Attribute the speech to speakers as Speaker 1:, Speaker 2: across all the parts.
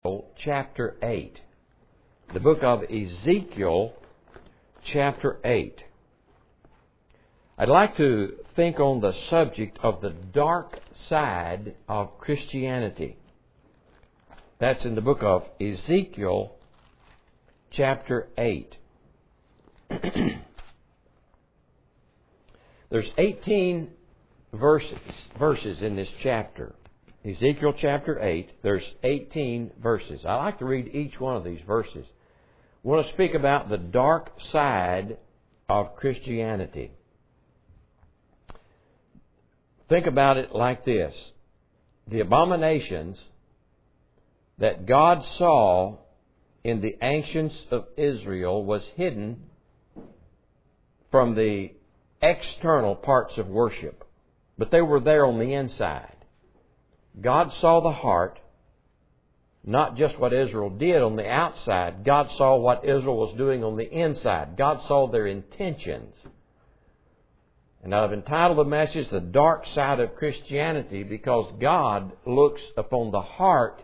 Speaker 1: chapter 8. The book of Ezekiel, chapter 8. I'd like to think on the subject of the dark side of Christianity. That's in the book of Ezekiel, chapter 8. There's 18 verses in this chapter. Ezekiel chapter 8, there's 18 verses. I like to read each one of these verses. I want to speak about the dark side of Christianity. Think about it like this. The abominations that God saw in the ancients of Israel was hidden from the external parts of worship, but they were there on the inside. God saw the heart, not just what Israel did on the outside. God saw what Israel was doing on the inside. God saw their intentions. And I've entitled the message, The Dark Side of Christianity, because God looks upon the heart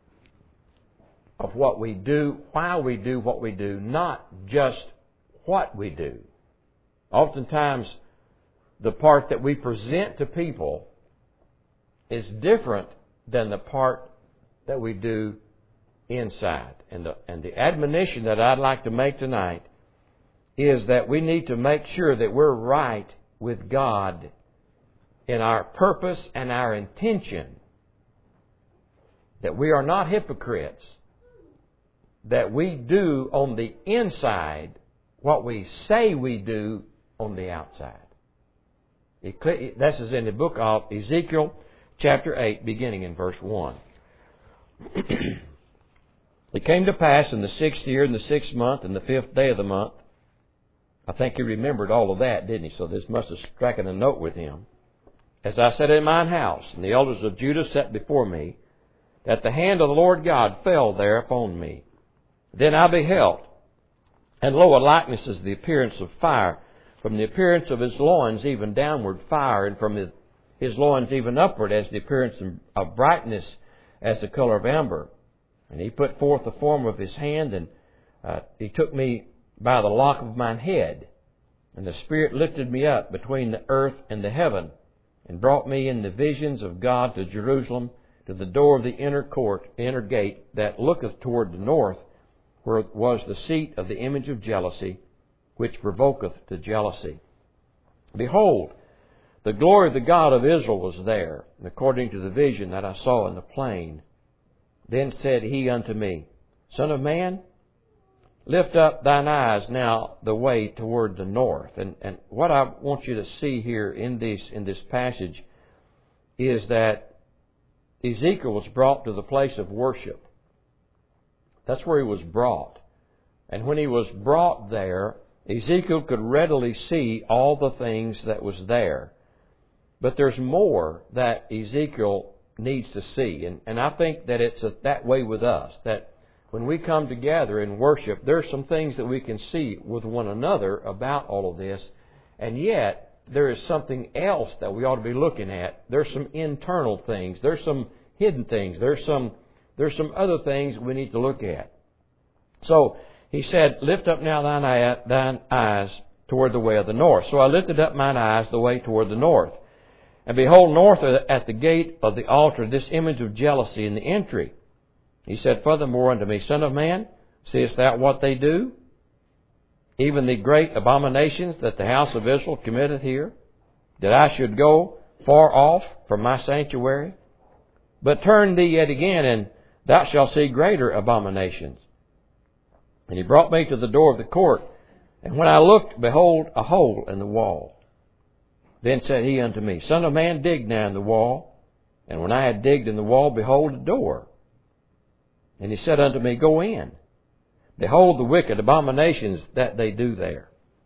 Speaker 1: of what we do, why we do what we do, not just what we do. Oftentimes, the part that we present to people is different than the part that we do inside. And the admonition that I'd like to make tonight is that we need to make sure that we're right with God in our purpose and our intention. That we are not hypocrites. That we do on the inside what we say we do on the outside. This is in the book of Ezekiel, chapter 8, beginning in verse 1. It came to pass in the 6th year, in the 6th month, and the 5th day of the month. I think he remembered all of that, didn't he? So this must have stricken a note with him. As I sat in mine house, and the elders of Judah sat before me, that the hand of the Lord God fell there upon me. Then I beheld, and lo, a likeness as the appearance of fire, from the appearance of his loins even downward fire, and from his loins even upward as the appearance of brightness as the color of amber. And he put forth the form of his hand, and he took me by the lock of mine head. And the Spirit lifted me up between the earth and the heaven, and brought me in the visions of God to Jerusalem, to the door of the inner court, inner gate, that looketh toward the north, where was the seat of the image of jealousy, which provoketh to jealousy. Behold, the glory of the God of Israel was there, according to the vision that I saw in the plain. Then said he unto me, Son of man, lift up thine eyes now the way toward the north. And what I want you to see here in this passage is that Ezekiel was brought to the place of worship. That's where he was brought. And when he was brought there, Ezekiel could readily see all the things that was there. But there's more that Ezekiel needs to see. And I think that it's that way with us. That when we come together in worship, there's some things that we can see with one another about all of this. And yet, there is something else that we ought to be looking at. There's some internal things. There's some hidden things. There's some other things we need to look at. So, he said, Lift up now thine eyes toward the way of the north. So I lifted up mine eyes the way toward the north. And behold, north at the gate of the altar, this image of jealousy in the entry. He said furthermore unto me, Son of man, seest thou what they do? Even the great abominations that the house of Israel committeth here, that I should go far off from my sanctuary? But turn thee yet again, and thou shalt see greater abominations. And he brought me to the door of the court, and when I looked, behold, a hole in the wall. Then said he unto me, Son of man, dig now in the wall. And when I had digged in the wall, behold, a door. And he said unto me, Go in. Behold the wicked abominations that they do there.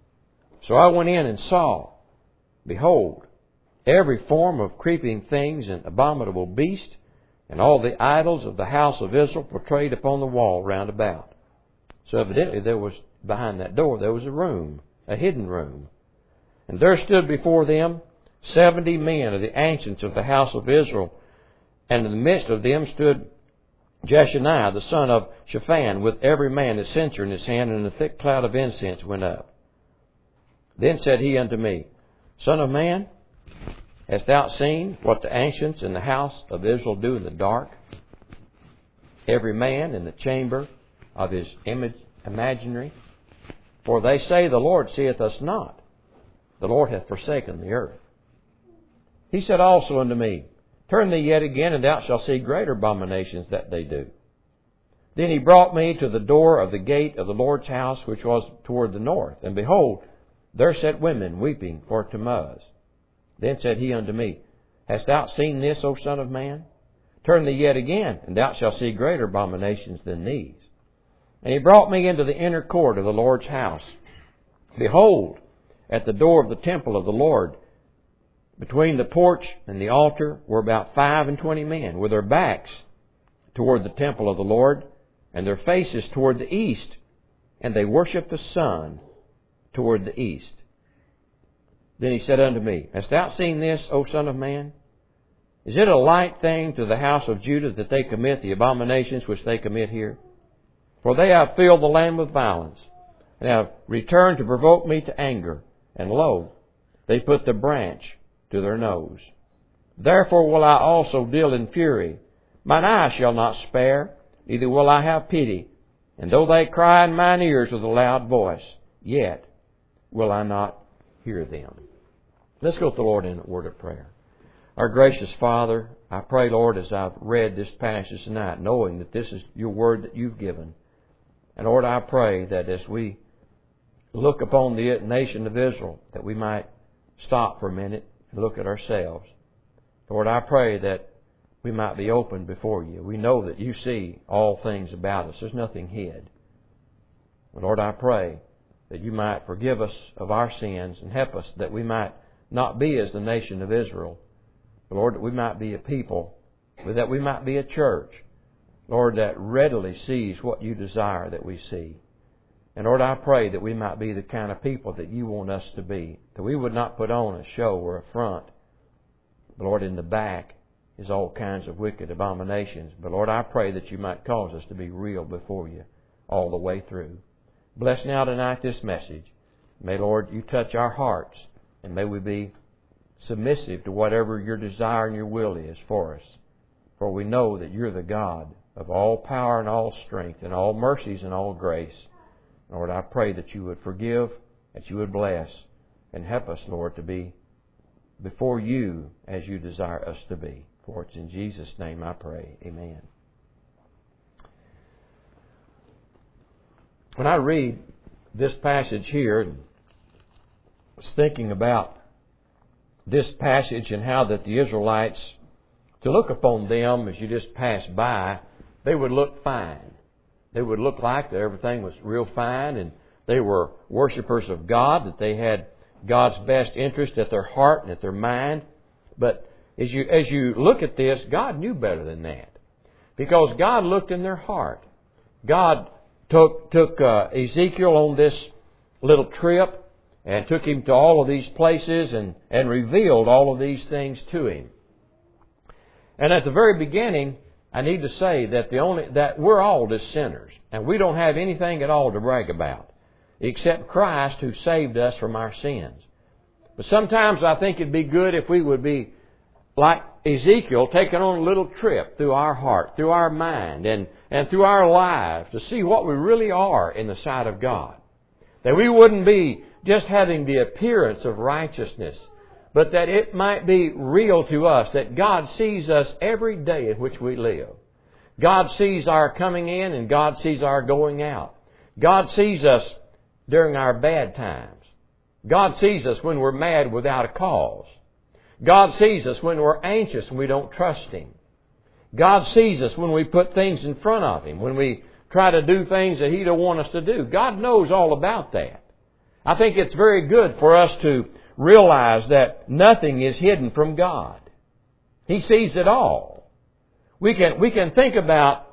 Speaker 1: So I went in and saw, behold, every form of creeping things and abominable beast, and all the idols of the house of Israel portrayed upon the wall round about. So evidently there was, behind that door, there was a room, a hidden room. And there stood before them 70 men of the ancients of the house of Israel, and in the midst of them stood Jeshaniah, the son of Shaphan, with every man his censer in his hand, and a thick cloud of incense went up. Then said he unto me, Son of man, hast thou seen what the ancients in the house of Israel do in the dark? Every man in the chamber of his imaginary. For they say, The Lord seeth us not. The Lord hath forsaken the earth. He said also unto me, Turn thee yet again, and thou shalt see greater abominations that they do. Then he brought me to the door of the gate of the Lord's house, which was toward the north. And behold, there sat women weeping for Tammuz. Then said he unto me, Hast thou seen this, O son of man? Turn thee yet again, and thou shalt see greater abominations than these. And he brought me into the inner court of the Lord's house. Behold, at the door of the temple of the Lord, between the porch and the altar, were about 25 men, with their backs toward the temple of the Lord, and their faces toward the east. And they worshipped the sun toward the east. Then he said unto me, Hast thou seen this, O son of man? Is it a light thing to the house of Judah that they commit the abominations which they commit here? For they have filled the land with violence, and have returned to provoke me to anger. And lo, they put the branch to their nose. Therefore will I also deal in fury. Mine eye shall not spare, neither will I have pity. And though they cry in mine ears with a loud voice, yet will I not hear them. Let's go to the Lord in a word of prayer. Our gracious Father, I pray, Lord, as I've read this passage tonight, knowing that this is your word that you've given. And Lord, I pray that as we look upon the nation of Israel, that we might stop for a minute and look at ourselves. Lord, I pray that we might be open before you. We know that you see all things about us. There's nothing hid. Lord, I pray that you might forgive us of our sins and help us that we might not be as the nation of Israel. Lord, that we might be a people, but that we might be a church, Lord, that readily sees what you desire that we see. And Lord, I pray that we might be the kind of people that you want us to be, that we would not put on a show or a front. But Lord, in the back is all kinds of wicked abominations. But Lord, I pray that you might cause us to be real before you all the way through. Bless now tonight this message. May, Lord, you touch our hearts, and may we be submissive to whatever your desire and your will is for us. For we know that you're the God of all power and all strength and all mercies and all grace. Lord, I pray that you would forgive, that you would bless, and help us, Lord, to be before you as you desire us to be. For it's in Jesus' name I pray. Amen. When I read this passage here, I was thinking about this passage and how that the Israelites, to look upon them as you just pass by, they would look fine. They would look like that everything was real fine, and they were worshipers of God, that they had God's best interest at their heart and at their mind. But as you look at this, God knew better than that, because God looked in their heart. God took Ezekiel on this little trip and took him to all of these places and revealed all of these things to him. And at the very beginning, I need to say that we're all just sinners, and we don't have anything at all to brag about except Christ who saved us from our sins. But sometimes I think it'd be good if we would be like Ezekiel, taking on a little trip through our heart, through our mind, and through our lives to see what we really are in the sight of God. That we wouldn't be just having the appearance of righteousness, but that it might be real to us, that God sees us every day in which we live. God sees our coming in and God sees our going out. God sees us during our bad times. God sees us when we're mad without a cause. God sees us when we're anxious and we don't trust Him. God sees us when we put things in front of Him, when we try to do things that He don't want us to do. God knows all about that. I think it's very good for us to realize that nothing is hidden from God. He sees it all. We can think about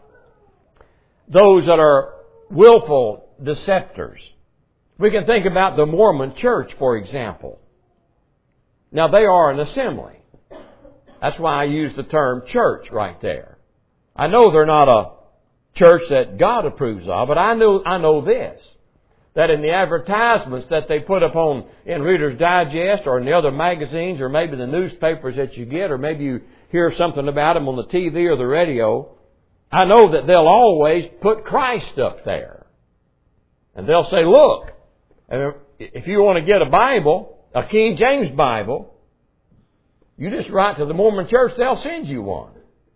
Speaker 1: those that are willful deceptors. We can think about the Mormon church, for example. Now, they are an assembly. That's why I use the term church right there. I know they're not church that God approves of. But I know this, that in the advertisements that they put up in Reader's Digest or in the other magazines or maybe the newspapers that you get, or maybe you hear something about them on the TV or the radio, I know that they'll always put Christ up there. And they'll say, look, if you want to get a Bible, a King James Bible, you just write to the Mormon Church, they'll send you one.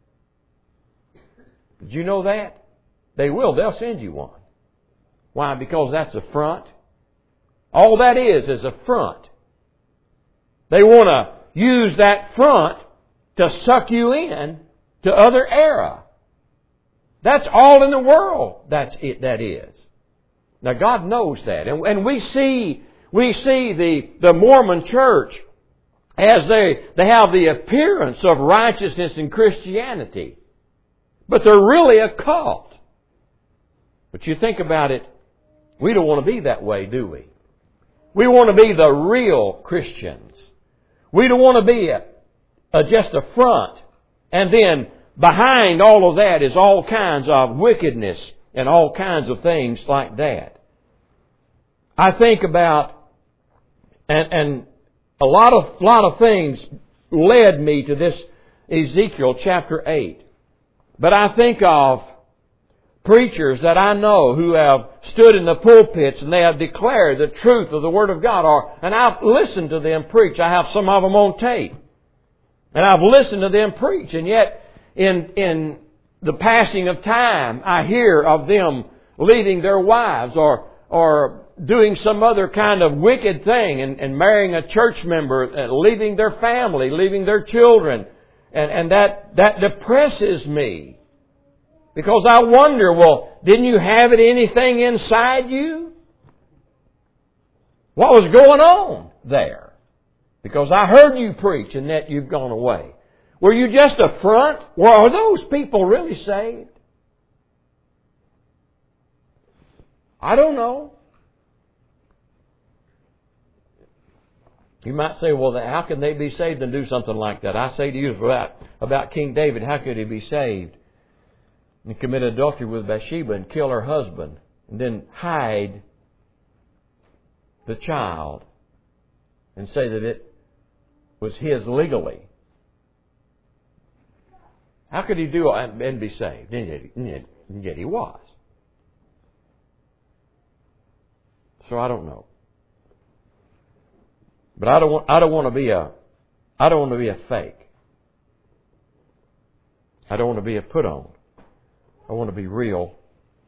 Speaker 1: Did you know that? They will. They'll send you one. Why? Because that's a front. All that is a front. They want to use that front to suck you in to other era. That's all in the world. That's it. That is. Now God knows that, and we see the Mormon Church as they have the appearance of righteousness and Christianity, but they're really a cult. But you think about it, we don't want to be that way, do we? We want to be the real Christians. We don't want to be just a front, and then behind all of that is all kinds of wickedness and all kinds of things like that. I think about, and a lot of things led me to this Ezekiel chapter 8. But I think of preachers that I know who have stood in the pulpits and they have declared the truth of the Word of God. And I've listened to them preach. I have some of them on tape. And I've listened to them preach. And yet, in the passing of time, I hear of them leaving their wives or doing some other kind of wicked thing and marrying a church member, leaving their family, leaving their children. And that depresses me. Because I wonder, well, didn't you have anything inside you? What was going on there? Because I heard you preach and that you've gone away. Were you just a front? Well, are those people really saved? I don't know. You might say, well, how can they be saved and do something like that? I say to you about King David, how could he be saved and commit adultery with Bathsheba and kill her husband and then hide the child and say that it was his legally? How could he do it and be saved? And yet he was. So I don't know. But I don't want to be a fake. I don't want to be a put on. I want to be real.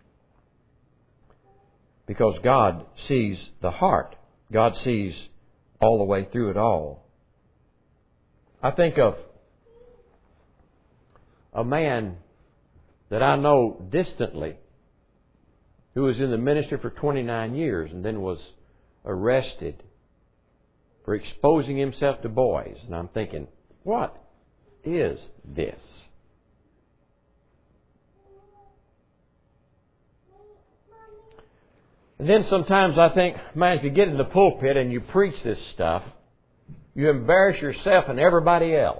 Speaker 1: Because God sees the heart. God sees all the way through it all. I think of a man that I know distantly who was in the ministry for 29 years and then was arrested for exposing himself to boys. And I'm thinking, what is this? And then sometimes I think, man, if you get in the pulpit and you preach this stuff, you embarrass yourself and everybody else.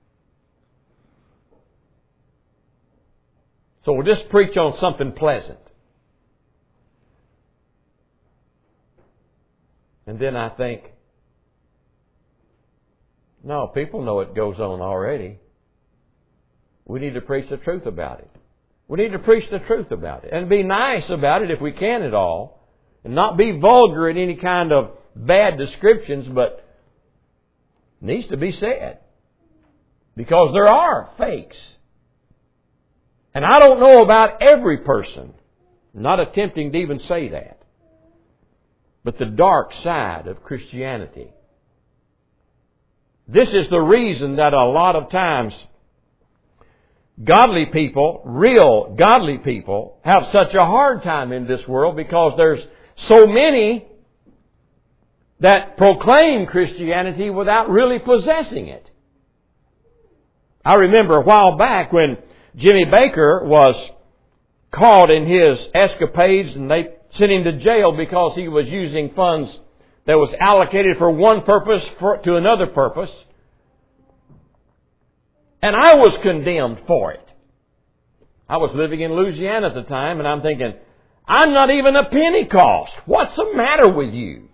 Speaker 1: So we'll just preach on something pleasant. And then I think, no, people know it goes on already. We need to preach the truth about it. We need to preach the truth about it. And be nice about it if we can at all. And not be vulgar in any kind of bad descriptions, but it needs to be said. Because there are fakes. And I don't know about every person. I'm not attempting to even say that. But the dark side of Christianity. This is the reason that a lot of times godly people, real godly people, have such a hard time in this world because there's so many that proclaim Christianity without really possessing it. I remember a while back when Jimmy Baker was caught in his escapades and they sent him to jail because he was using funds that was allocated for one purpose to another purpose. And I was condemned for it. I was living in Louisiana at the time, and I'm thinking, I'm not even a Pentecost. What's the matter with you?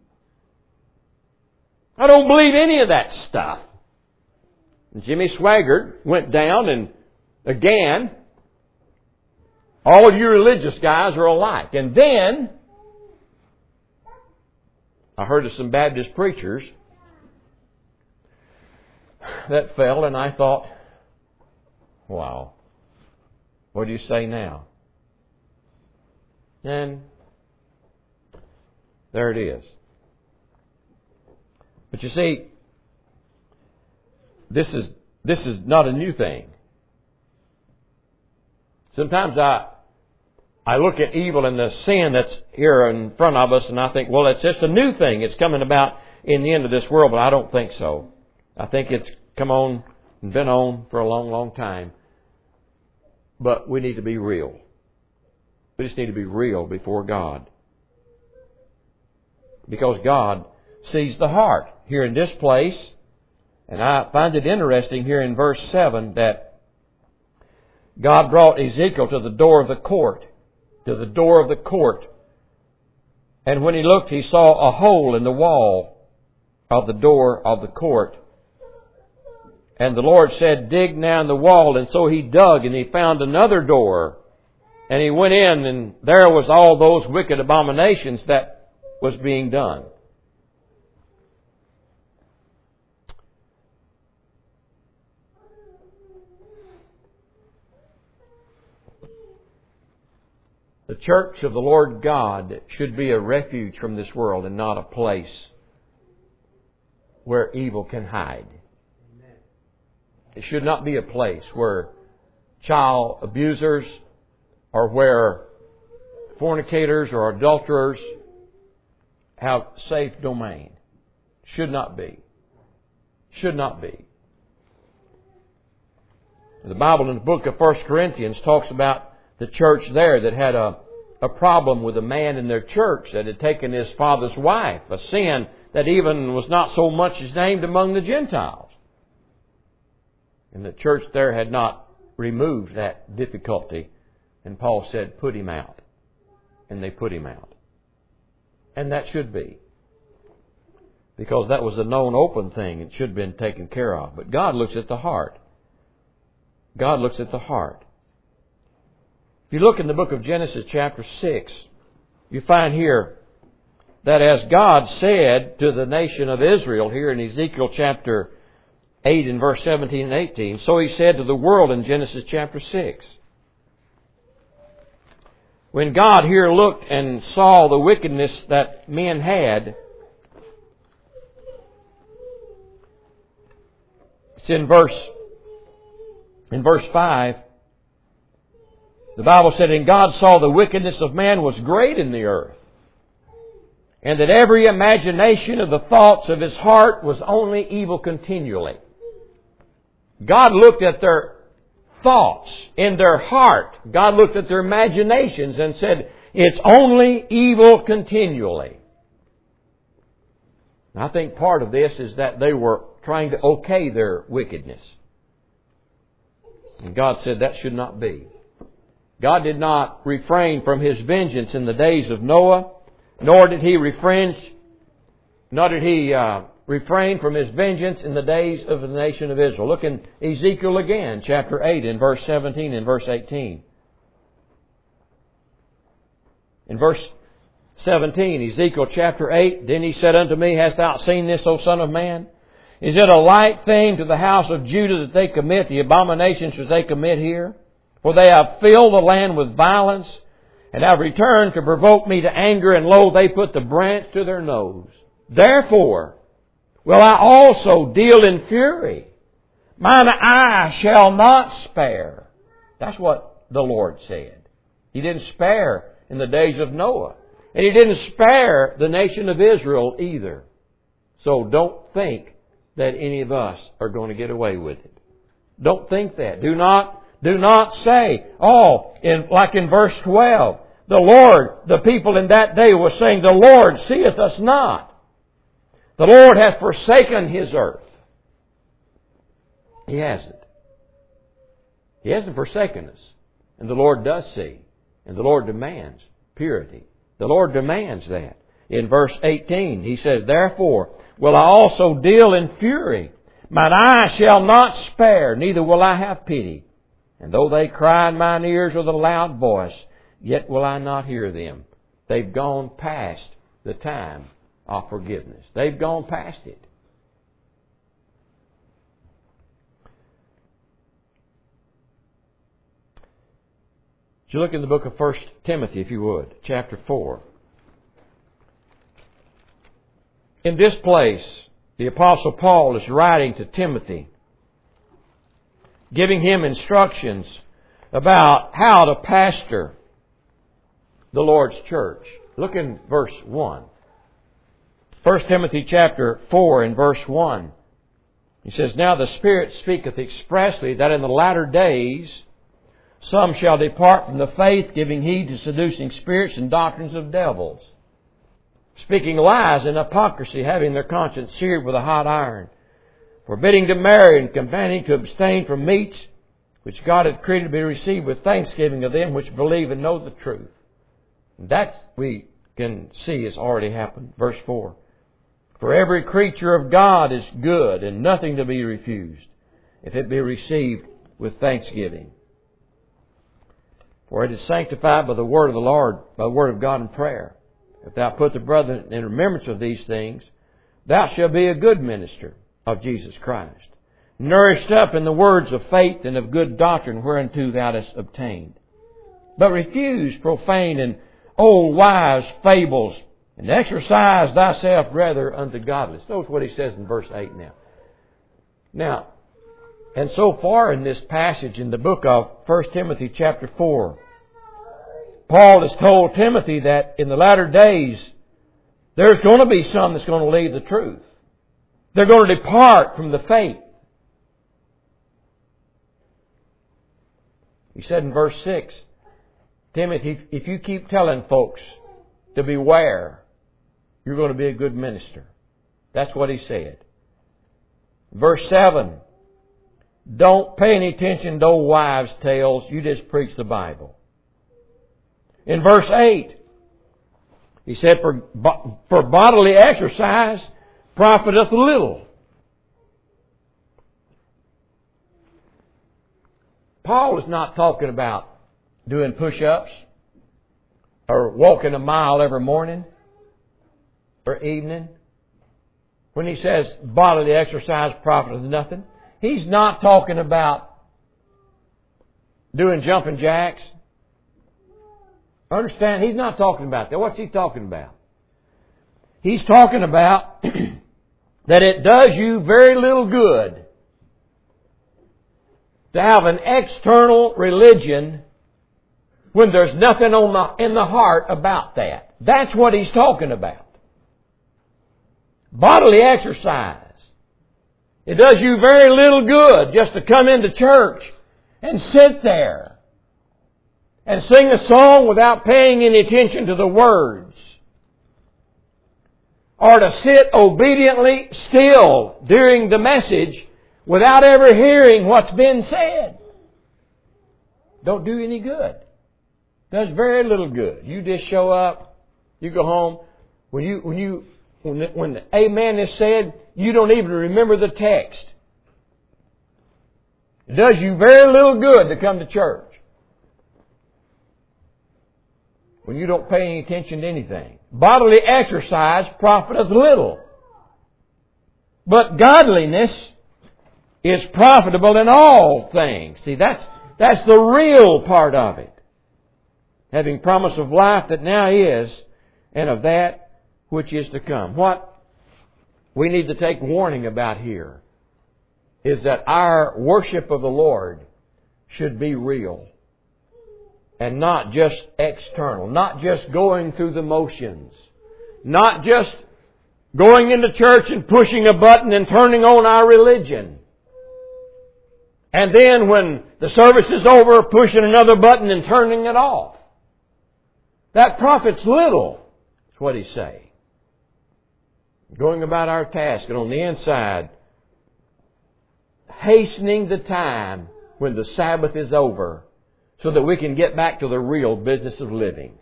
Speaker 1: I don't believe any of that stuff. And Jimmy Swaggart went down, and again, all you religious guys are alike. And then I heard of some Baptist preachers that fell, and I thought, wow, what do you say now? And there it is. But you see, this is not a new thing. Sometimes I look at evil and the sin that's here in front of us, and I think, well, it's just a new thing. It's coming about in the end of this world, but I don't think so. I think it's come on and been on for a long, long time. But we need to be real. We just need to be real before God. Because God sees the heart here in this place. And I find it interesting here in verse 7 that God brought Ezekiel to the door of the court. To the door of the court. And when he looked, he saw a hole in the wall of the door of the court. And the Lord said, dig now in the wall. And so he dug, and he found another door. And he went in, and there was all those wicked abominations that was being done. The church of the Lord God should be a refuge from this world and not a place where evil can hide. It should not be a place where child abusers or where fornicators or adulterers have safe domain. Should not be. Should not be. The Bible in the book of 1 Corinthians talks about the church there that had a problem with a man in their church that had taken his father's wife, a sin that even was not so much as named among the Gentiles. And the church there had not removed that difficulty. And Paul said, put him out. And they put him out. And that should be. Because that was a known open thing. It should have been taken care of. But God looks at the heart. God looks at the heart. If you look in the book of Genesis chapter 6, you find here that as God said to the nation of Israel here in Ezekiel chapter 8 and verse 17 and 18, so He said to the world in Genesis chapter 6. When God here looked and saw the wickedness that men had, it's in verse 5, the Bible said, and God saw the wickedness of man was great in the earth, and that every imagination of the thoughts of his heart was only evil continually. God looked at their thoughts in their heart. God looked at their imaginations and said, it's only evil continually. And I think part of this is that they were trying to okay their wickedness. And God said that should not be. God did not refrain from His vengeance in the days of Noah, nor did He refrain from His vengeance in the days of the nation of Israel. Look in Ezekiel again, chapter 8, in verse 17 and verse 18. In verse 17, Ezekiel chapter 8, then He said unto me, hast thou seen this, O son of man? Is it a light thing to the house of Judah that they commit the abominations which they commit here? For they have filled the land with violence, and have returned to provoke me to anger, and lo, they put the branch to their nose. Therefore will I also deal in fury. Mine eye shall not spare. That's what the Lord said. He didn't spare in the days of Noah. And He didn't spare the nation of Israel either. So don't think that any of us are going to get away with it. Don't think that. Do not say, like in verse 12, the people in that day were saying, the Lord seeth us not. The Lord hath forsaken His earth. He hasn't. He hasn't forsaken us. And the Lord does see. And the Lord demands purity. The Lord demands that. In verse 18, He says, "Therefore will I also deal in fury. Mine eye shall not spare, neither will I have pity. And though they cry in mine ears with a loud voice, yet will I not hear them." They've gone past the time of forgiveness. They've gone past it. Would you look in the book of 1 Timothy, if you would, chapter 4. In this place, the Apostle Paul is writing to Timothy, giving him instructions about how to pastor the Lord's church. Look in verse 1. 1 Timothy chapter 4 and verse 1. He says, "Now the Spirit speaketh expressly that in the latter days some shall depart from the faith, giving heed to seducing spirits and doctrines of devils, speaking lies and hypocrisy, having their conscience seared with a hot iron, forbidding to marry and commanding to abstain from meats which God hath created to be received with thanksgiving of them which believe and know the truth." That we can see has already happened. Verse 4. "For every creature of God is good and nothing to be refused, if it be received with thanksgiving. For it is sanctified by the word of the Lord, by the word of God and prayer. If thou put the brethren in remembrance of these things, thou shalt be a good minister of Jesus Christ, nourished up in the words of faith and of good doctrine whereunto thou hast obtained. But refuse profane and old wives' fables, and exercise thyself rather unto godliness." Notice what he says in verse 8 now. And so far in this passage in the book of 1 Timothy chapter 4, Paul has told Timothy that in the latter days there's going to be some that's going to leave the truth. They're going to depart from the faith. He said in verse 6, "Timothy, if you keep telling folks to beware, you're going to be a good minister." That's what he said. Verse 7, "Don't pay any attention to old wives' tales. You just preach the Bible." In verse 8, he said, For bodily exercise profiteth little." Paul is not talking about doing push-ups or walking a mile every morning or evening. When he says bodily exercise profiteth nothing, he's not talking about doing jumping jacks. Understand, he's not talking about that. What's he talking about? He's talking about that it does you very little good to have an external religion when there's nothing in the heart about that. That's what he's talking about. Bodily exercise. It does you very little good just to come into church and sit there and sing a song without paying any attention to the words, or to sit obediently still during the message without ever hearing what's been said. Don't do any good. Does very little good. You just show up, you go home. When the amen is said, you don't even remember the text. It does you very little good to come to church when you don't pay any attention to anything. Bodily exercise profiteth little, but godliness is profitable in all things. See, that's the real part of it. Having promise of life that now is, and of that which is to come. What we need to take warning about here is that our worship of the Lord should be real and not just external, not just going through the motions, not just going into church and pushing a button and turning on our religion. And then when the service is over, pushing another button and turning it off. That profits little, is what he's saying. Going about our task, and on the inside, hastening the time when the Sabbath is over so that we can get back to the real business of living.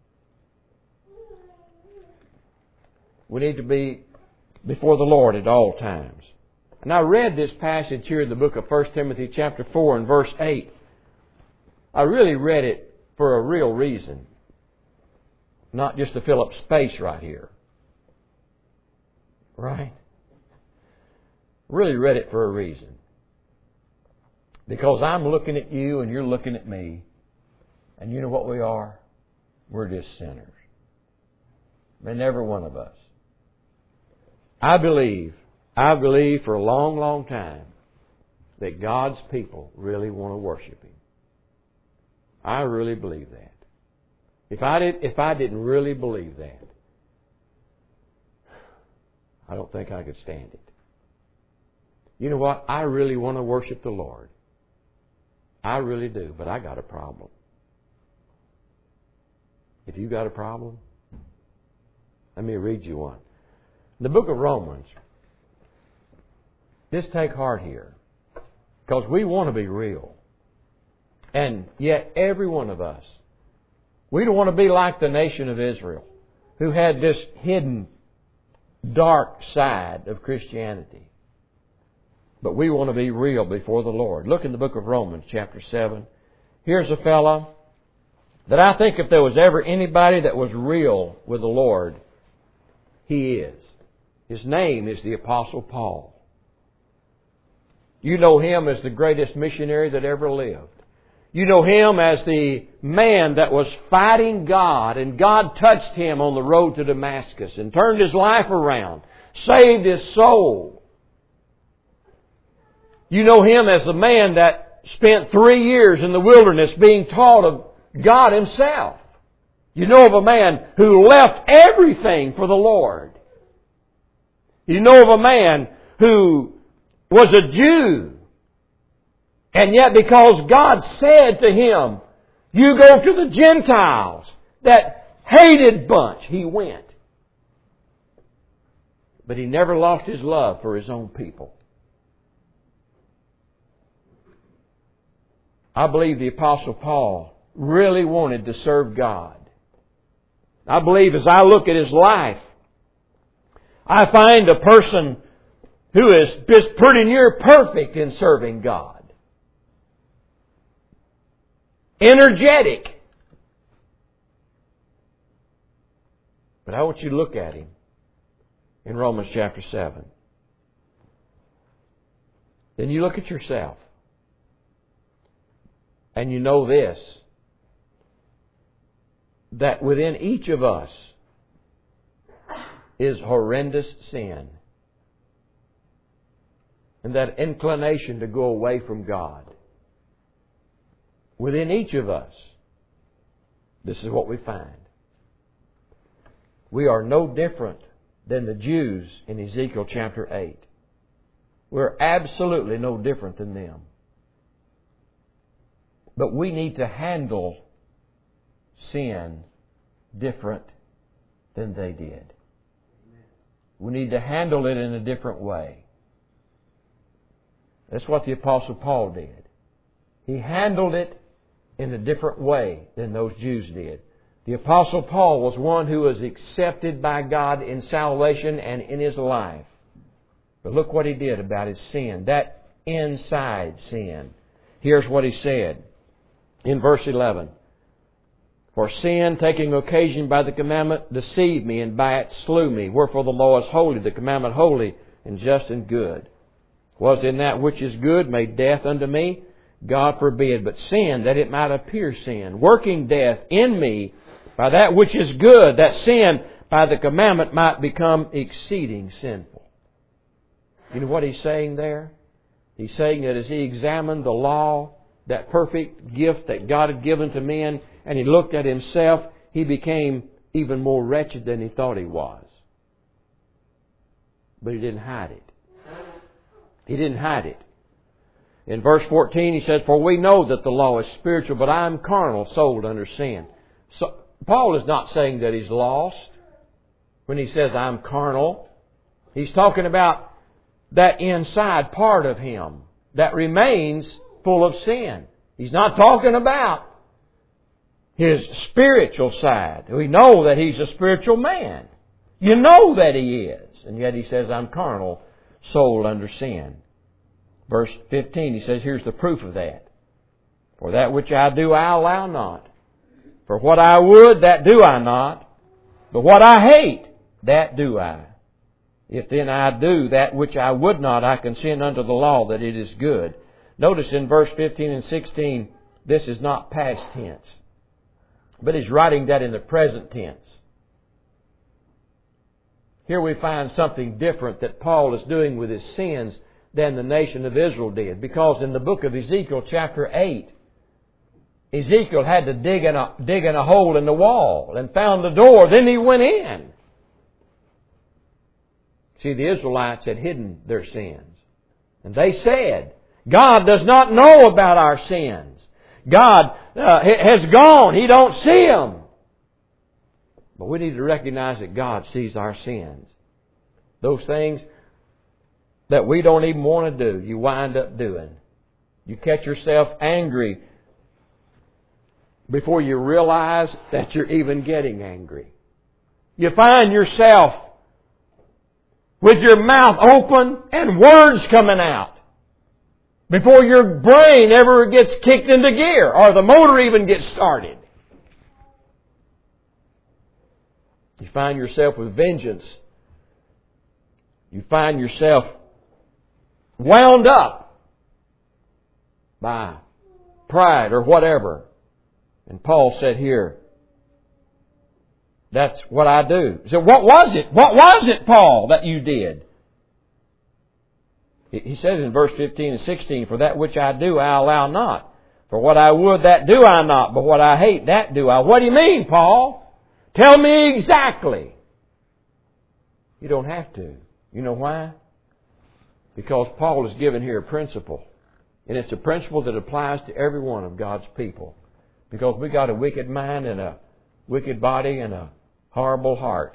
Speaker 1: We need to be before the Lord at all times. And I read this passage here in the book of 1 Timothy chapter 4 and verse 8. I really read it for a real reason. Not just to fill up space right here. Right? Really read it for a reason. Because I'm looking at you and you're looking at me. And you know what we are? We're just sinners. And every one of us. I believe for a long, long time that God's people really want to worship Him. I really believe that. If I didn't really believe that, I don't think I could stand it. You know what? I really want to worship the Lord. I really do, but I got a problem. If you got a problem, let me read you one. The book of Romans. Just take heart here. Because we want to be real. And yet every one of us, we don't want to be like the nation of Israel, who had this hidden, dark side of Christianity. But we want to be real before the Lord. Look in the book of Romans, chapter 7. Here's a fellow that I think if there was ever anybody that was real with the Lord, he is. His name is the Apostle Paul. You know him as the greatest missionary that ever lived. You know him as the man that was fighting God, and God touched him on the road to Damascus and turned his life around, saved his soul. You know him as the man that spent 3 years in the wilderness being taught of God Himself. You know of a man who left everything for the Lord. You know of a man who was a Jew. And yet because God said to him, you go to the Gentiles, that hated bunch, he went. But he never lost his love for his own people. I believe the Apostle Paul really wanted to serve God. I believe as I look at his life, I find a person who is just pretty near perfect in serving God. Energetic. But I want you to look at him in Romans chapter 7. Then you look at yourself. And you know this, that within each of us is horrendous sin. And that inclination to go away from God. Within each of us, this is what we find. We are no different than the Jews in Ezekiel chapter 8. We're absolutely no different than them. But we need to handle sin different than they did. We need to handle it in a different way. That's what the Apostle Paul did. He handled it in a different way than those Jews did. The Apostle Paul was one who was accepted by God in salvation and in his life. But look what he did about his sin, that inside sin. Here's what he said in verse 11. For sin, taking occasion by the commandment, deceived me, and by it slew me. Wherefore the law is holy, the commandment holy, and just and good. Was in that which is good made death unto me? God forbid. But sin, that it might appear sin, working death in me by that which is good, that sin by the commandment might become exceeding sinful. You know what he's saying there? He's saying that as he examined the law, that perfect gift that God had given to men, and he looked at himself, he became even more wretched than he thought he was. But he didn't hide it. He didn't hide it. In verse 14 he says, for we know that the law is spiritual, but I am carnal, sold under sin. So Paul is not saying that he's lost when he says I'm carnal. He's talking about that inside part of him that remains full of sin. He's not talking about his spiritual side. We know that he's a spiritual man. You know that he is. And yet he says, I'm carnal, sold under sin. Verse 15, he says, here's the proof of that. For that which I do, I allow not. For what I would, that do I not. But what I hate, that do I. If then I do that which I would not, I consent unto the law that it is good. Notice in verse 15 and 16, this is not past tense. But he's writing that in the present tense. Here we find something different that Paul is doing with his sins than the nation of Israel did. Because in the book of Ezekiel chapter 8, Ezekiel had to dig in a hole in the wall and found the door. Then he went in. See, the Israelites had hidden their sins. And they said, God does not know about our sins. God has gone. He don't see them. But we need to recognize that God sees our sins. Those things that we don't even want to do, you wind up doing. You catch yourself angry before you realize that you're even getting angry. You find yourself with your mouth open and words coming out before your brain ever gets kicked into gear or the motor even gets started. You find yourself with vengeance. You find yourself wound up by pride or whatever. And Paul said here, that's what I do. He said, what was it? What was it, Paul, that you did? He says in verse 15 and 16, for that which I do, I allow not. For what I would, that do I not. But what I hate, that do I. What do you mean, Paul? Tell me exactly. You don't have to. You know why? Because Paul is given here a principle. And it's a principle that applies to every one of God's people. Because we got a wicked mind and a wicked body and a horrible heart.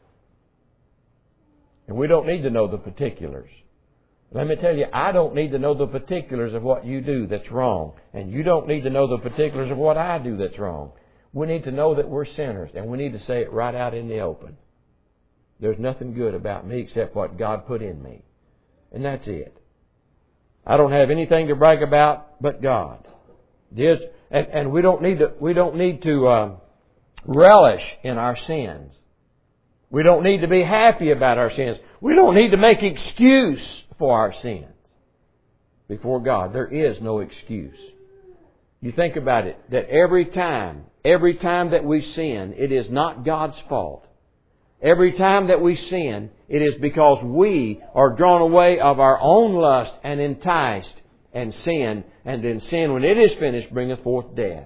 Speaker 1: And we don't need to know the particulars. Let me tell you, I don't need to know the particulars of what you do that's wrong. And you don't need to know the particulars of what I do that's wrong. We need to know that we're sinners. And we need to say it right out in the open. There's nothing good about me except what God put in me. And that's it. I don't have anything to brag about but God. And we don't need to relish in our sins. We don't need to be happy about our sins. We don't need to make excuse for our sins. Before God, there is no excuse. You think about it, that every time that we sin, it is not God's fault. Every time that we sin, it is because we are drawn away of our own lust and enticed and sin. And then sin, when it is finished, bringeth forth death.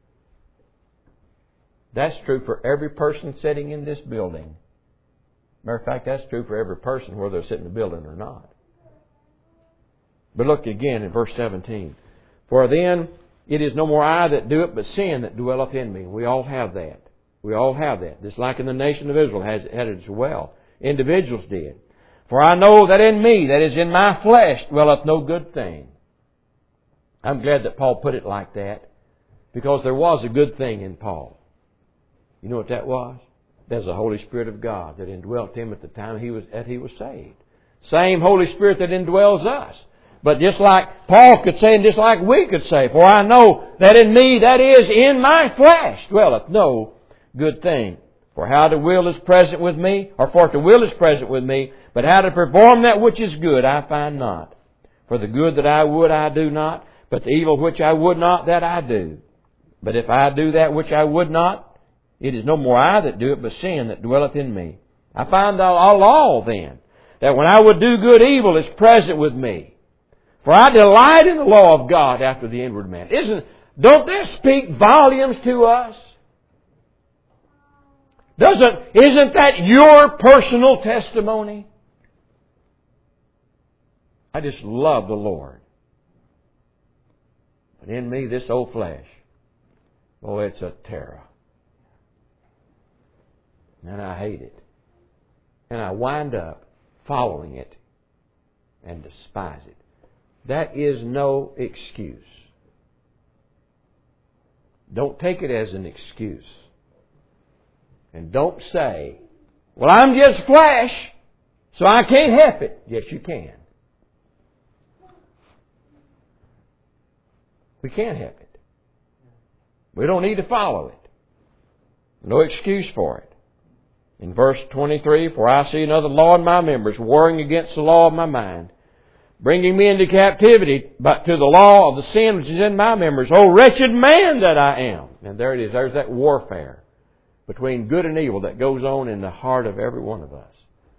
Speaker 1: That's true for every person sitting in this building. Matter of fact, that's true for every person, whether they're sitting in the building or not. But look again in verse 17. For then it is no more I that do it, but sin that dwelleth in me. We all have that. We all have that. Just like in the nation of Israel had it as well. Individuals did. For I know that in me, that is in my flesh, dwelleth no good thing. I'm glad that Paul put it like that, because there was a good thing in Paul. You know what that was? There's the Holy Spirit of God that indwelt him at the time he was saved. Same Holy Spirit that indwells us. But just like Paul could say, and just like we could say, for I know that in me, that is in my flesh, dwelleth no good thing. For how to will is present with me, or for to will is present with me, but how to perform that which is good I find not. For the good that I would I do not, but the evil which I would not, that I do. But if I do that which I would not, it is no more I that do it, but sin that dwelleth in me. I find a law then, that when I would do good, evil is present with me. For I delight in the law of God after the inward man. Don't that speak volumes to us? Isn't that your personal testimony? I just love the Lord. But in me, this old flesh, oh, it's a terror. And I hate it. And I wind up following it and despise it. That is no excuse. Don't take it as an excuse. And don't say, well, I'm just flesh, so I can't help it. Yes, you can. We can't help it. We don't need to follow it. No excuse for it. In verse 23, for I see another law in my members, warring against the law of my mind, bringing me into captivity, but to the law of the sin which is in my members. O wretched man that I am. And there it is. There's that warfare between good and evil that goes on in the heart of every one of us.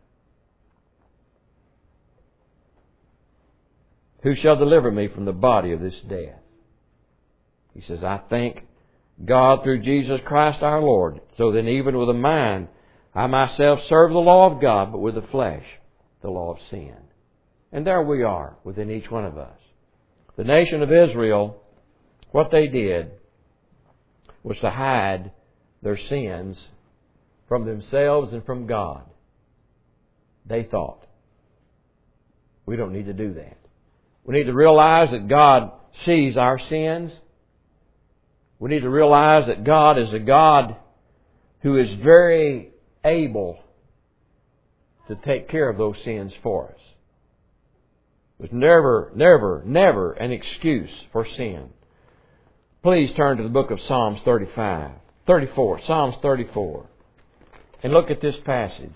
Speaker 1: Who shall deliver me from the body of this death? He says, I thank God through Jesus Christ our Lord. So then even with the mind, I myself serve the law of God, but with the flesh, the law of sin. And there we are within each one of us. The nation of Israel, what they did was to hide their sins from themselves and from God. They thought, we don't need to do that. We need to realize that God sees our sins. We need to realize that God is a God who is very able to take care of those sins for us. There's never an excuse for sin. Please turn to the book of Psalms 34, Psalms 34, and look at this passage.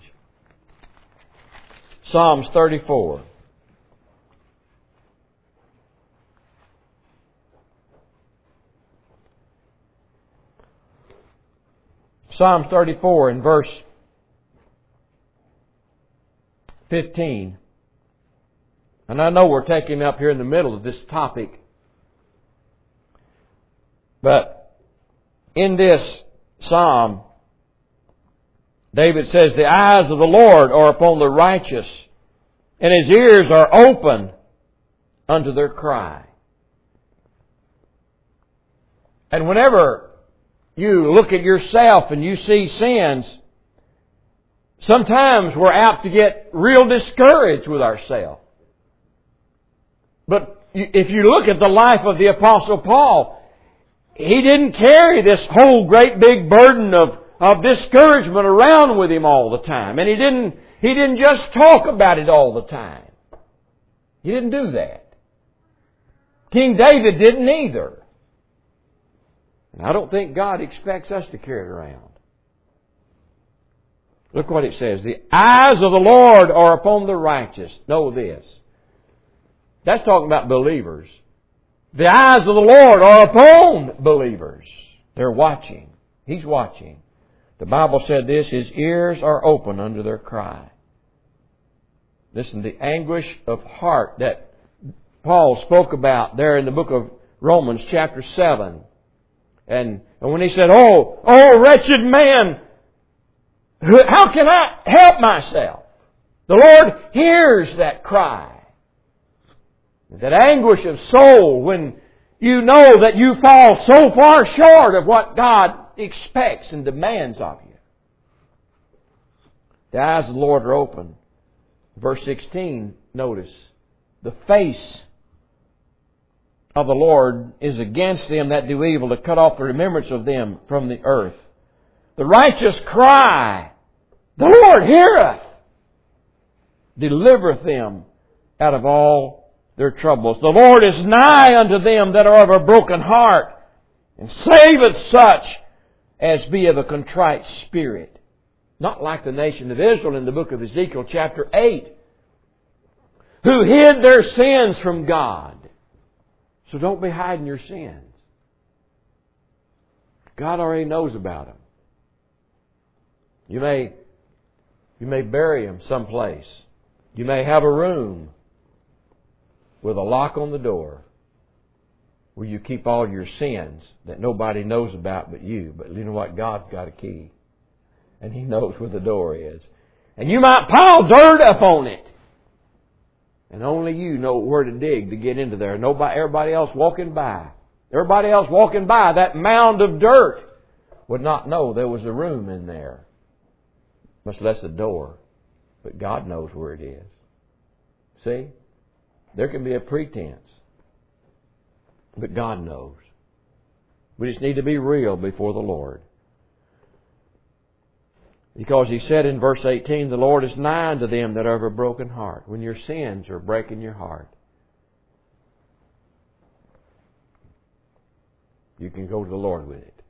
Speaker 1: Psalms 34. Psalm 34 in verse 15. And I know we're taking up here in the middle of this topic. But in this psalm, David says, the eyes of the Lord are upon the righteous, and His ears are open unto their cry. And whenever you look at yourself and you see sins, sometimes we're apt to get real discouraged with ourselves. But if you look at the life of the Apostle Paul, he didn't carry this whole great big burden of discouragement around with him all the time. And he didn't just talk about it all the time. He didn't do that. King David didn't either. And I don't think God expects us to carry it around. Look what it says. The eyes of the Lord are upon the righteous. Know this. That's talking about believers. The eyes of the Lord are upon believers. They're watching. He's watching. The Bible said this, His ears are open unto their cry. Listen, the anguish of heart that Paul spoke about there in the book of Romans chapter 7. And when he said, Oh, wretched man, how can I help myself? The Lord hears that cry. That anguish of soul when you know that you fall so far short of what God expects and demands of you. The eyes of the Lord are open. Verse 16, notice, the face of the Lord is against them that do evil, to cut off the remembrance of them from the earth. The righteous cry, the Lord heareth, delivereth them out of all their troubles. The Lord is nigh unto them that are of a broken heart, and saveth such as be of a contrite spirit. Not like the nation of Israel in the book of Ezekiel chapter 8, who hid their sins from God. So don't be hiding your sins. God already knows about them. You may bury them someplace. You may have a room with a lock on the door where you keep all your sins that nobody knows about but you. But you know what? God's got a key. And He knows where the door is. And you might pile dirt up on it. And only you know where to dig to get into there. Everybody else walking by that mound of dirt would not know there was a room in there. Much less a door. But God knows where it is. See? There can be a pretense. But God knows. We just need to be real before the Lord. Because He said in verse 18, the Lord is nigh unto them that are of a broken heart. When your sins are breaking your heart, you can go to the Lord with it.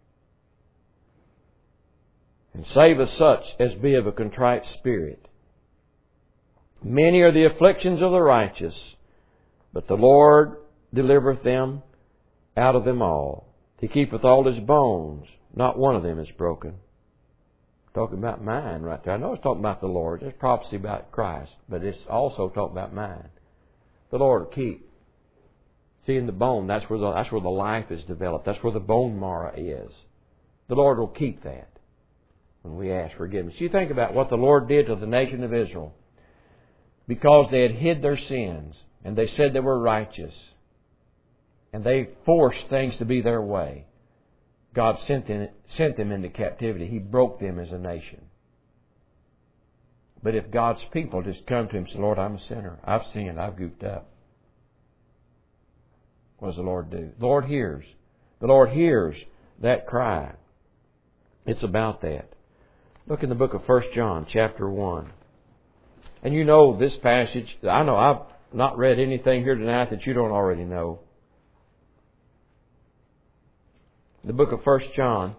Speaker 1: And saveth such as be of a contrite spirit. Many are the afflictions of the righteous, but the Lord delivereth them out of them all. He keepeth all His bones, not one of them is broken. Talking about mine right there. I know it's talking about the Lord. It's prophecy about Christ, but it's also talking about mine. The Lord will keep. See, in the bone, that's where the life is developed. That's where the bone marrow is. The Lord will keep that when we ask forgiveness. You think about what the Lord did to the nation of Israel. Because they had hid their sins, and they said they were righteous, and they forced things to be their way, God sent them into captivity. He broke them as a nation. But if God's people just come to Him and say, Lord, I'm a sinner. I've sinned. I've goofed up. What does the Lord do? The Lord hears. The Lord hears that cry. It's about that. Look in the book of 1 John, chapter 1. And you know this passage. I know I've not read anything here tonight that you don't already know. The book of 1 John,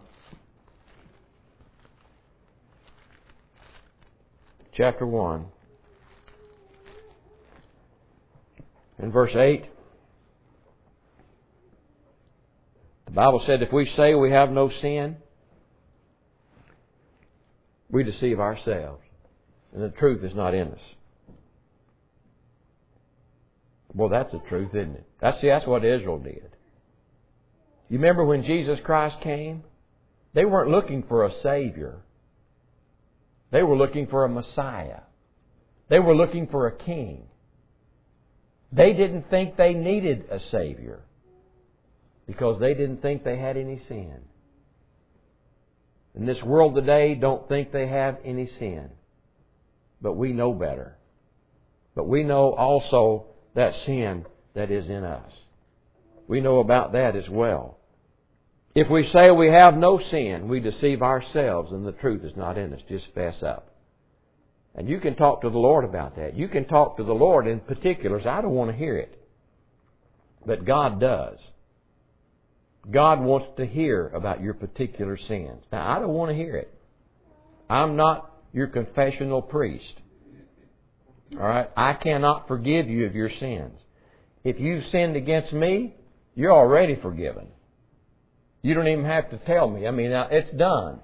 Speaker 1: chapter 1, and verse 8. The Bible said, if we say we have no sin, we deceive ourselves, and the truth is not in us. Well, that's the truth, isn't it? That's what Israel did. You remember when Jesus Christ came? They weren't looking for a Savior. They were looking for a Messiah. They were looking for a King. They didn't think they needed a Savior because they didn't think they had any sin. In this world today, don't think they have any sin. But we know better. But we know also that sin that is in us. We know about that as well. If we say we have no sin, we deceive ourselves and the truth is not in us. Just fess up. And you can talk to the Lord about that. You can talk to the Lord in particulars. I don't want to hear it. But God does. God wants to hear about your particular sins. Now, I don't want to hear it. I'm not your confessional priest. All right? I cannot forgive you of your sins. If you've sinned against me, you're already forgiven. You don't even have to tell me. I mean, it's done.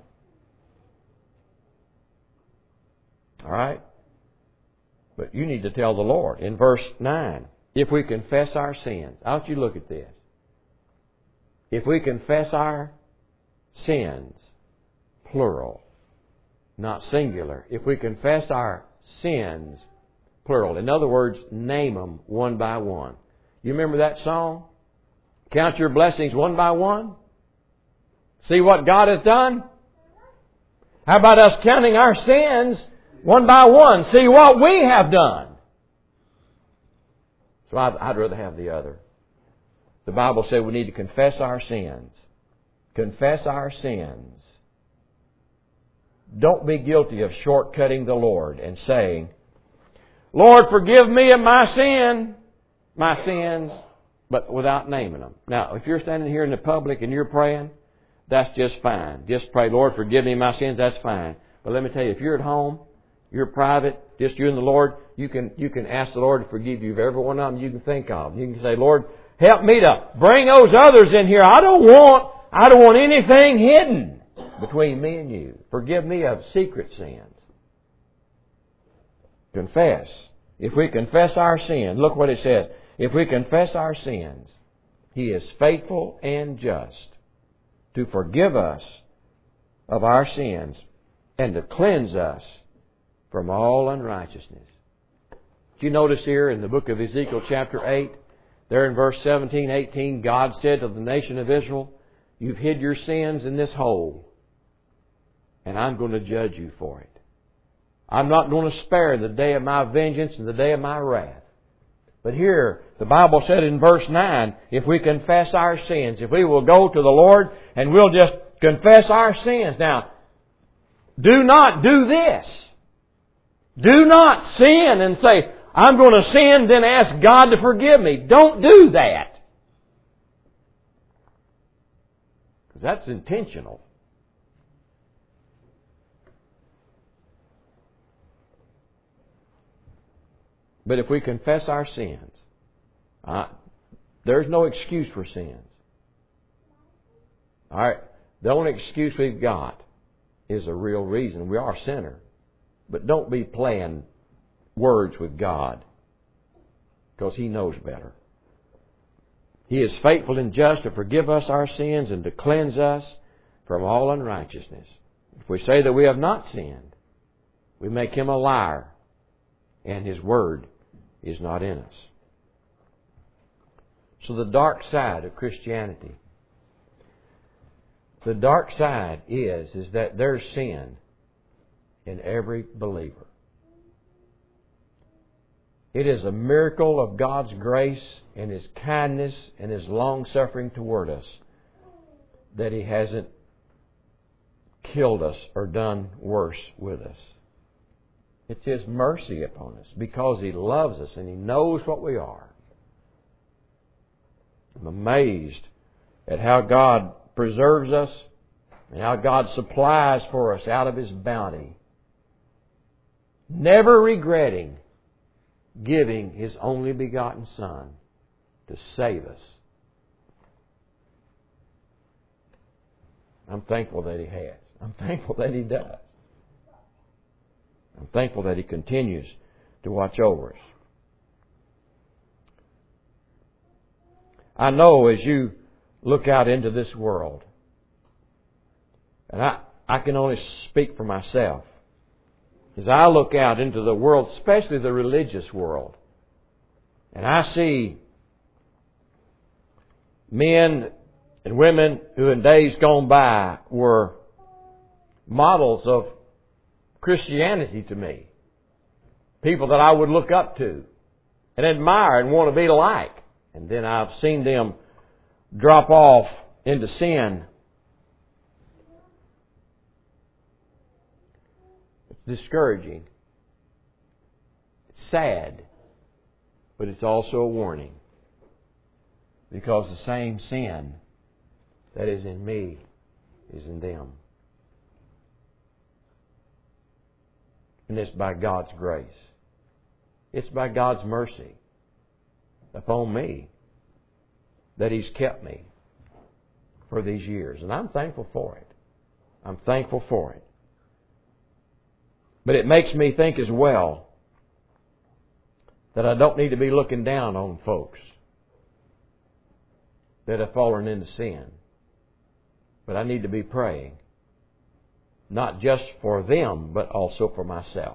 Speaker 1: All right? But you need to tell the Lord. In verse 9, if we confess our sins. I want you to look at this. If we confess our sins, plural, not singular. If we confess our sins, plural. In other words, name them one by one. You remember that song? Count your blessings one by one. See what God has done? How about us counting our sins one by one? See what we have done. So I'd rather have the other. The Bible said we need to confess our sins. Confess our sins. Don't be guilty of shortcutting the Lord and saying, Lord, forgive me of my sins, but without naming them. Now, if you're standing here in the public and you're praying, that's just fine. Just pray, Lord, forgive me of my sins, that's fine. But let me tell you, if you're at home, you're private, just you and the Lord, you can ask the Lord to forgive you of every one of them you can think of. You can say, Lord, help me to bring those others in here. I don't want anything hidden between me and you. Forgive me of secret sins. Confess. If we confess our sin, look what it says. If we confess our sins, He is faithful and just to forgive us of our sins and to cleanse us from all unrighteousness. Do you notice here in the book of Ezekiel chapter 8, there in verse 17, 18, God said to the nation of Israel, you've hid your sins in this hole, and I'm going to judge you for it. I'm not going to spare the day of my vengeance and the day of my wrath. But here, the Bible said in verse 9, if we confess our sins, if we will go to the Lord and we'll just confess our sins. Now, do not do this. Do not sin and say, I'm going to sin, then ask God to forgive me. Don't do that. Because that's intentional. But if we confess our sins, there's no excuse for sins. All right, the only excuse we've got is a real reason. We are sinners. But don't be playing words with God, because He knows better. He is faithful and just to forgive us our sins and to cleanse us from all unrighteousness. If we say that we have not sinned, we make Him a liar, and His Word is not in us. So the dark side of Christianity, the dark side is that there's sin in every believer. It is a miracle of God's grace and His kindness and His long-suffering toward us that He hasn't killed us or done worse with us. It's His mercy upon us because He loves us and He knows what we are. I'm amazed at how God preserves us and how God supplies for us out of His bounty, never regretting giving His only begotten Son to save us. I'm thankful that He has. I'm thankful that He does. I'm thankful that He continues to watch over us. I know as you look out into this world, and I can only speak for myself, as I look out into the world, especially the religious world, and I see men and women who in days gone by were models of Christianity to me. People that I would look up to and admire and want to be like. And then I've seen them drop off into sin. It's discouraging. It's sad. But it's also a warning. Because the same sin that is in me is in them. And it's by God's grace. It's by God's mercy upon me that He's kept me for these years. And I'm thankful for it. I'm thankful for it. But it makes me think as well that I don't need to be looking down on folks that have fallen into sin. But I need to be praying, not just for them, but also for myself.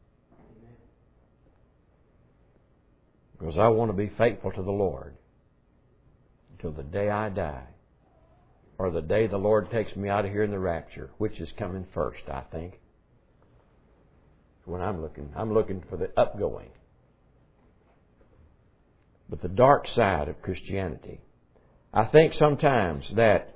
Speaker 1: Because I want to be faithful to the Lord until the day I die, or the day the Lord takes me out of here in the rapture, which is coming first, I think. When I'm looking for the upgoing. But the dark side of Christianity, I think sometimes that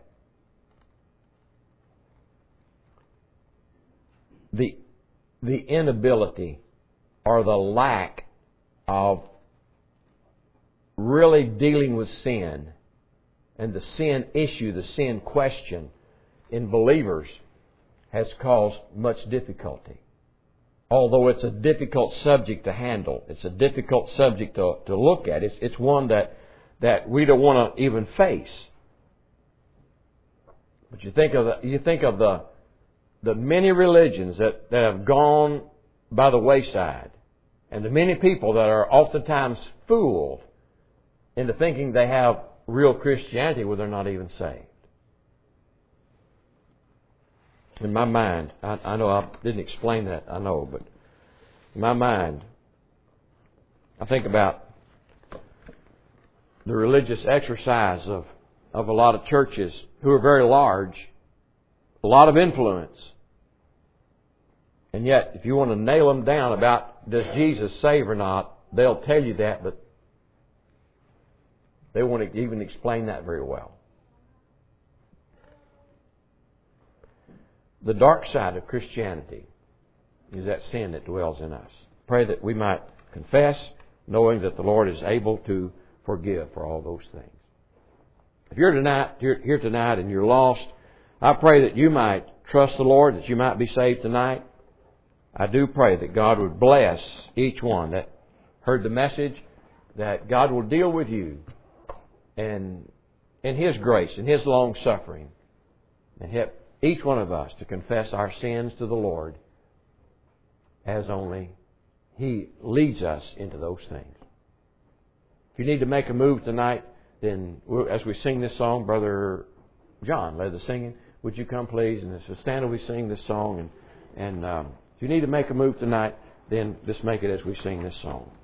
Speaker 1: the inability or the lack of really dealing with sin and the sin issue, the sin question in believers has caused much difficulty. Although it's a difficult subject to handle, it's a difficult subject to look at. It's one that we don't want to even face. But you think of the many religions that have gone by the wayside, and the many people that are oftentimes fooled into thinking they have real Christianity where they're not even saved. In my mind, I know I didn't explain that, I know, but in my mind, I think about the religious exercise of a lot of churches who are very large, a lot of influence. And yet, if you want to nail them down about does Jesus save or not, they'll tell you that, but They won't even explain that very well. The dark side of Christianity is that sin that dwells in us. Pray that we might confess, knowing that the Lord is able to forgive for all those things. If you're here tonight and you're lost, I pray that you might trust the Lord, that you might be saved tonight. I do pray that God would bless each one that heard the message, that God will deal with you and in His grace and His long suffering, and help each one of us to confess our sins to the Lord as only He leads us into those things. If you need to make a move tonight, then as we sing this song, Brother John led the singing. Would you come, please? And as we stand and we sing this song, and if you need to make a move tonight, then just make it as we sing this song.